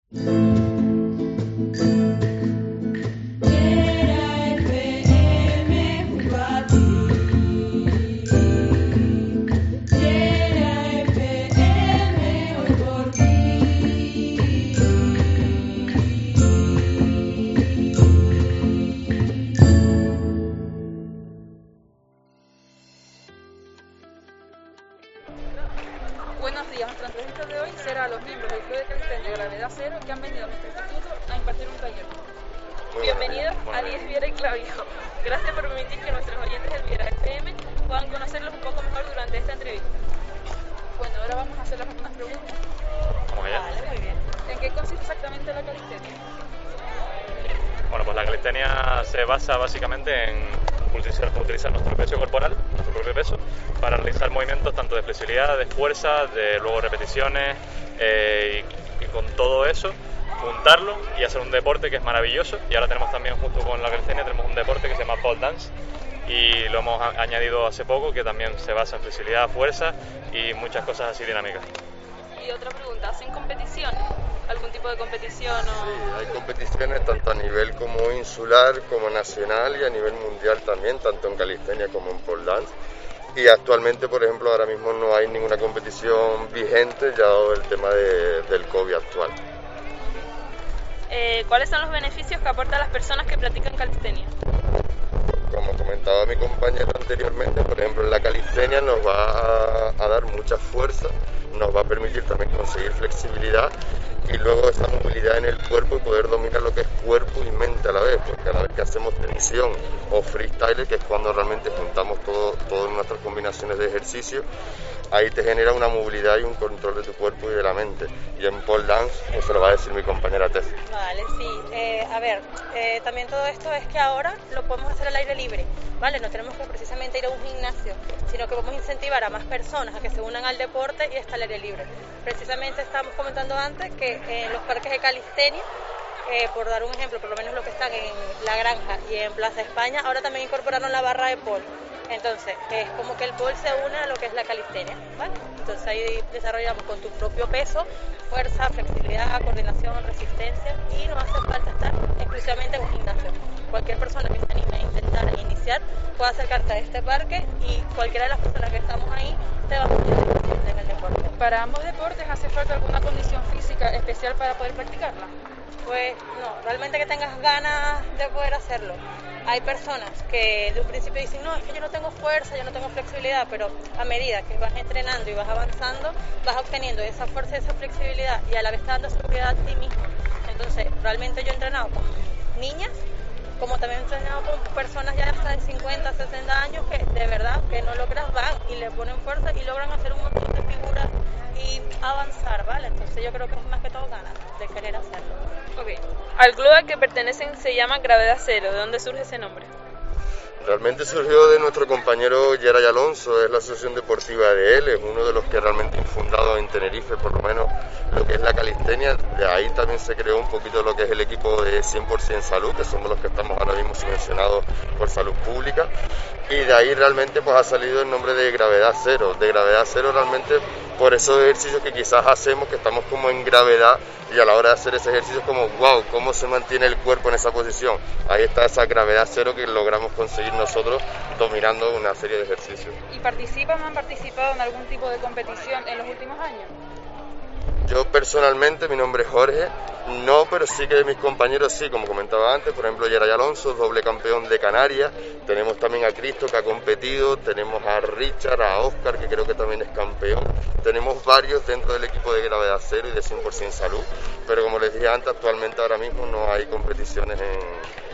Buenos días, nuestra entrevista de hoy será a los miembros del Club de Calistenia Gravedad Cero que han venido a nuestro instituto a impartir un taller. Bienvenidos a Díez Viera y Claudio. Gracias por permitir que nuestros oyentes del Viera FM puedan conocerlos un poco mejor durante esta entrevista. Bueno, ahora vamos a hacerles algunas preguntas. ¿Cómo allá? Vale, muy bien. ¿En qué consiste exactamente la calistenia? Bueno, pues la calistenia se basa básicamente en utilizar nuestro peso corporal, nuestro propio peso, para realizar movimientos tanto de flexibilidad, de fuerza, de luego repeticiones y con todo eso juntarlo y hacer un deporte que es maravilloso. Y ahora tenemos también, junto con la calistenia, tenemos un deporte que se llama pole dance y lo hemos añadido hace poco, que también se basa en flexibilidad, fuerza y muchas cosas así dinámicas. Y otra pregunta, ¿hacen competición? ¿Algún tipo de competición? O... Sí, hay competiciones tanto a nivel como insular, como nacional y a nivel mundial también, tanto en calistenia como en pole dance. Y actualmente, por ejemplo, ahora mismo no hay ninguna competición vigente, ya dado el tema del COVID actual. ¿Cuáles son los beneficios que aportan las personas que practican calistenia? Como comentaba mi compañero anteriormente, por ejemplo, en la calistenia nos va a dar mucha fuerza, nos va a permitir también conseguir flexibilidad y luego esa movilidad en el cuerpo y poder dominar lo que es cuerpo y mente a la vez, porque a la vez que hacemos tensión o freestyle, que es cuando realmente juntamos todas nuestras combinaciones de ejercicio, ahí te genera una movilidad y un control de tu cuerpo y de la mente. Y en pole dance, eso lo va a decir mi compañera Tess. Vale, sí. También todo esto es que ahora lo podemos hacer al aire libre, ¿vale? No tenemos que precisamente ir a un gimnasio, sino que vamos a incentivar a más personas a que se unan al deporte y está al aire libre. Precisamente estábamos comentando antes que en los parques de calistenia, por dar un ejemplo, por lo menos lo que están en La Granja y en Plaza España, ahora también incorporaron la barra de pole. Entonces, es como que el pole se une a lo que es la calistenia, ¿vale? Entonces ahí desarrollamos con tu propio peso, fuerza, flexibilidad, coordinación, resistencia y no hace falta estar exclusivamente en un gimnasio. Cualquier persona que se anime a intentar iniciar puede acercarte a este parque y cualquiera de las personas que estamos ahí te va a poner en el deporte. ¿Para ambos deportes hace falta alguna condición física especial para poder practicarla? Pues no, realmente que tengas ganas de poder hacerlo. Hay personas que de un principio dicen, no, es que yo no tengo fuerza, yo no tengo flexibilidad, pero a medida que vas entrenando y vas avanzando, vas obteniendo esa fuerza y esa flexibilidad y a la vez te dando seguridad a ti mismo. Entonces, realmente yo he entrenado con niñas, como también he entrenado con personas ya hasta de 50, 60 años que de verdad que no logras, van y le ponen fuerza y logran hacer un montón de figuras y avanzar, ¿vale? Entonces yo creo que es más que todo ganas de querer hacerlo. Ok. Al club al que pertenecen se llama Gravedad Cero. ¿De dónde surge ese nombre? Realmente surgió de nuestro compañero Geray Alonso, es la asociación deportiva de él, es uno de los que realmente han fundado en Tenerife, por lo menos lo que es la calistenia. De ahí también se creó un poquito lo que es el equipo de 100% Salud, que somos los que estamos ahora mismo subvencionados por Salud Pública, y de ahí realmente pues ha salido el nombre de Gravedad Cero. De Gravedad Cero realmente por esos ejercicios que quizás hacemos, que estamos como en gravedad, y a la hora de hacer ese ejercicio es como, wow, ¿cómo se mantiene el cuerpo en esa posición? Ahí está esa gravedad cero que logramos conseguir nosotros dominando una serie de ejercicios. ¿Y participan o han participado en algún tipo de competición en los últimos años? Yo personalmente, mi nombre es Jorge, no, pero sí que mis compañeros sí, como comentaba antes, por ejemplo, Geray Alonso, doble campeón de Canarias, tenemos también a Cristo que ha competido, tenemos a Richard, a Oscar que creo que también es campeón, tenemos varios dentro del equipo de Gravedad Cero y de 100% Salud, pero como les dije antes, actualmente ahora mismo no hay competiciones en...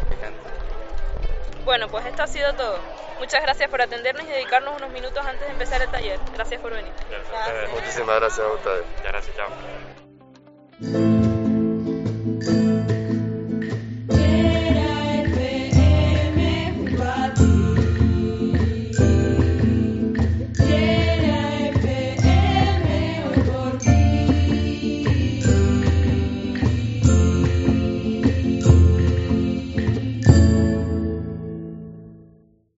Bueno, pues esto ha sido todo. Muchas gracias por atendernos y dedicarnos unos minutos antes de empezar el taller. Gracias por venir. Muchísimas gracias a ustedes. Gracias, chao.